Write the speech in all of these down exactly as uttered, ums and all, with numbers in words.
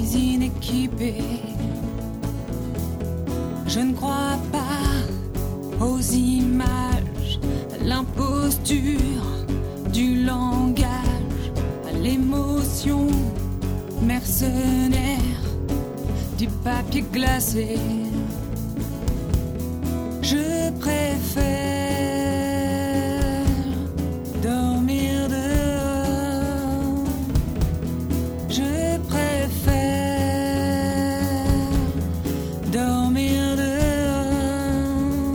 cuisine équipée. Je ne crois pas aux images, à l'imposture du langage, à l'émotion mercenaire du papier glacé. Je préfère dormir dehors. Je préfère dormir dehors.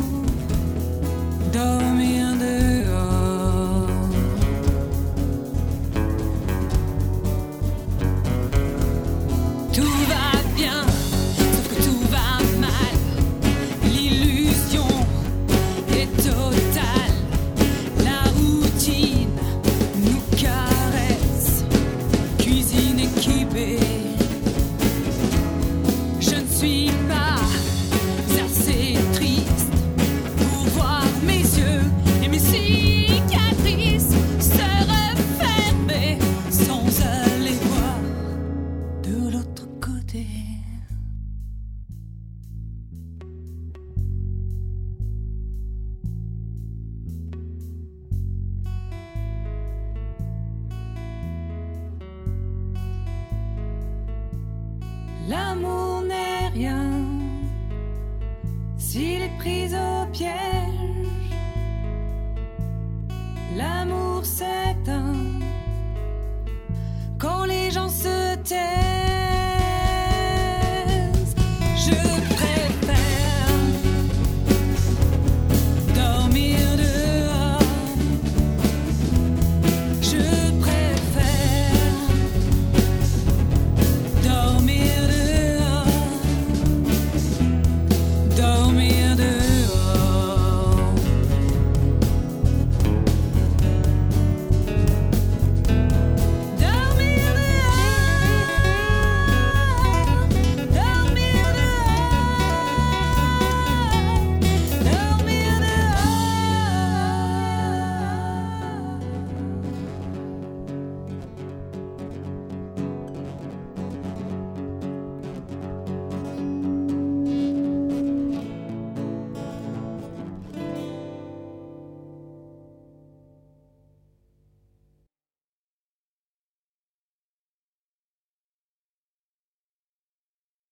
Dormir dehors. Tout va bien, sauf que tout va mal. L'illusion est totale. La routine nous caresse. Cuisine équipée. Je ne suis pas assez triste pour voir mes yeux et mes cicatrices se refermer sans aller voir de l'autre côté. L'amour n'est rien s'il est pris au piège. L'amour s'éteint quand les gens se taisent.